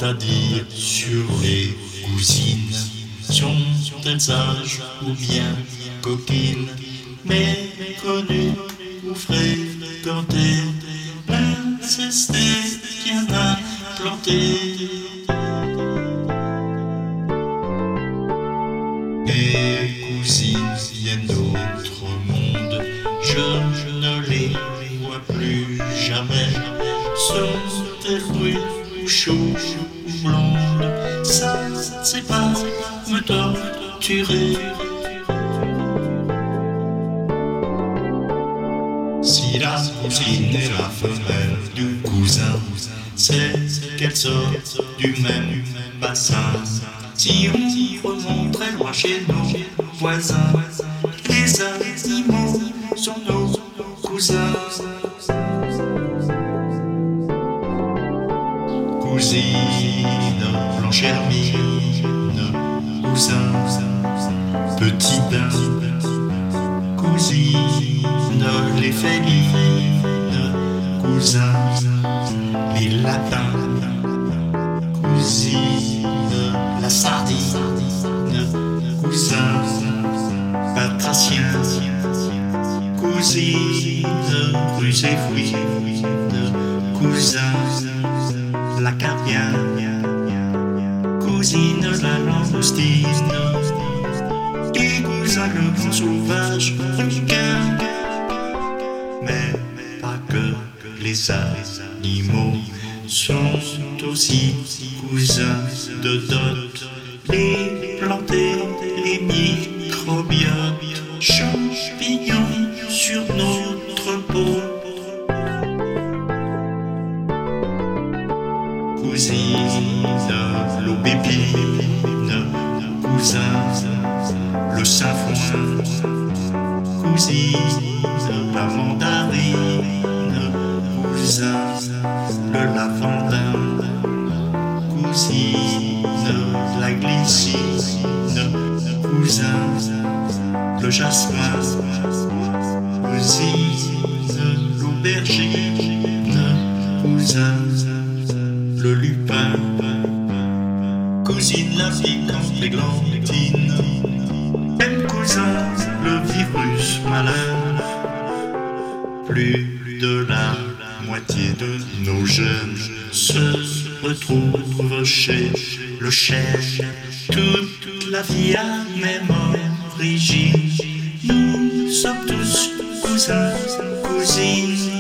à dire sur les cousines? Sont-elles sages ou bien coquines, méconnues ou fréquentées, incestées, bien implantées? Les cousines viennent d'autre monde, je ne les vois plus jamais. Sont-elles brunes ou chaudes ou blondes? Ça, c'est pas me torturer. Si la cousine est la femelle du cousin, c'est qu'elle sort du même bassin. Si on remonte très loin chez nos voisins, les animaux sont nos cousins. Cousine, blanche hermine, cousin, petit daim, cousine, les félines, cousin, les lapins, cousine, la sardine, cousin, batracien, cousine, ruse et fouine, cousin, la carpien, cousine, la langoustine, et cousin, le grand sauvage requin. Mais pas que les animaux sont aussi cousins de dot. Les plantes, les microbiotes, champignons sur notre peau. Cousine, l'aubépine, cousin, le sainfoin, cousine, la mandarine, cousin, le lavandin, cousine, la glycine, cousin, le jasmin, cousine, l'aubergine, cousin, le lupin, cousine, la piquante, l'églantine, même cousin, le virus malin. Plus de la moitié de nos jeunes se retrouvent chez le chef. Toute la vie a même origine. Nous sommes tous cousins, cousines.